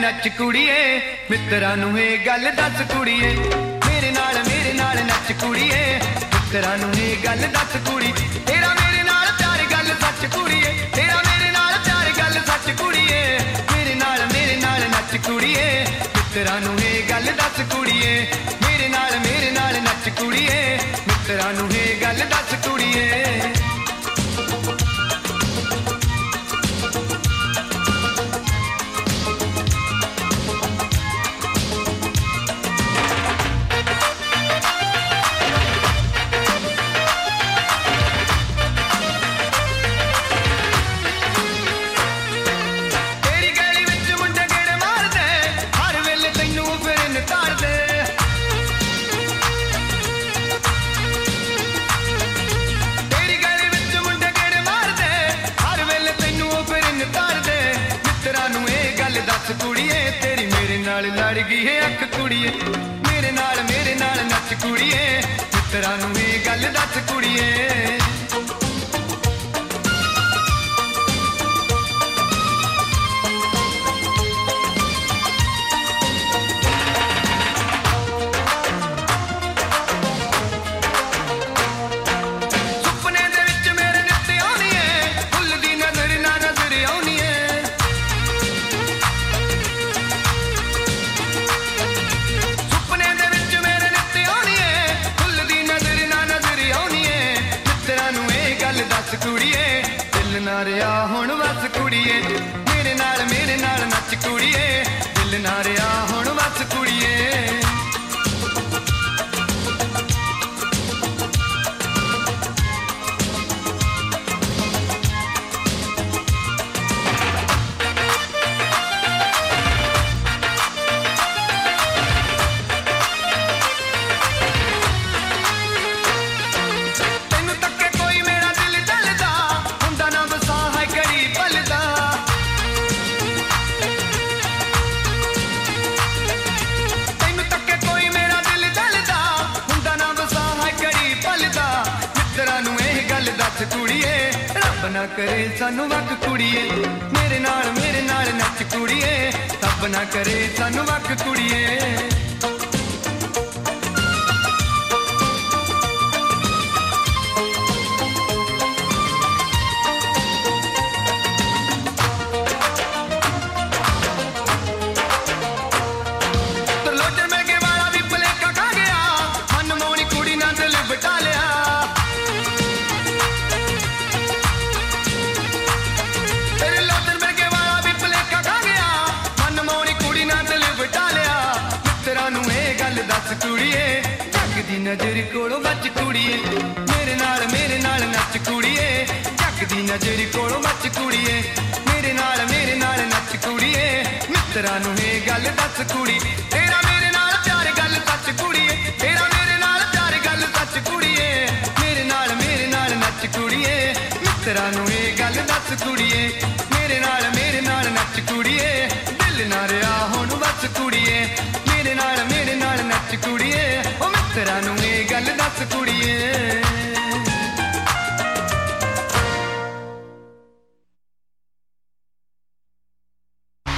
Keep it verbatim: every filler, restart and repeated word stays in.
नच कुड़िए मित्तरां नूं ए गल दस कुड़िए मेरे नाल मेरे नाल नच कुड़िए मित्तरां नूं ए गल दस कुड़ी तेरा मेरे नाल प्यार गल सच कुड़िए तेरा मेरे नाल प्यार गल सच कुड़िए मेरे नाल मेरे नाल नच कुड़िए मित्तरां नूं ए गल दस कुड़िए मेरे नाल मेरे नाल नच कुड़िए मित्तरां नूं ए गल दस कुड़िए दस कुड़िए तेरी मेरे नाल लड़ गई है अख कुड़िए मेरे नाल मेरे नाल नच कुड़िए मित्तरां नूं ए गल दस कुड़िए कुड़िए दिल ना रिया हुण वस कुड़िए मेरे नाल मेरे नाल नच कुड़िए दिल ना रिया हुण वस कुड़िए कुड़िए रब ना करे सानू वक कुड़िए मेरे नाल मेरे नाल नच कुड़िए रब ना करे सानू वक कुड़िए दस कुड़िए जग दी नजर कोलों बच कुड़िए मेरे नाल मेरे नाल नच कुड़िए जग दी नजर कोलों बच कुड़िए मेरे नाल मेरे नाल नच कुड़िए मित्तरां नूं ए गल दस कुड़ी तेरा मेरे नाल प्यार गल सच कुड़िए तेरा मेरे नाल प्यार गल सच कुड़िए मेरे नाल मेरे नाल नच कुड़िए मित्तरां नूं ए गल दस कुड़िए मेरे नाल मेरे नाल नच कुड़िए दिल ना रिया हुण वस कुड़ी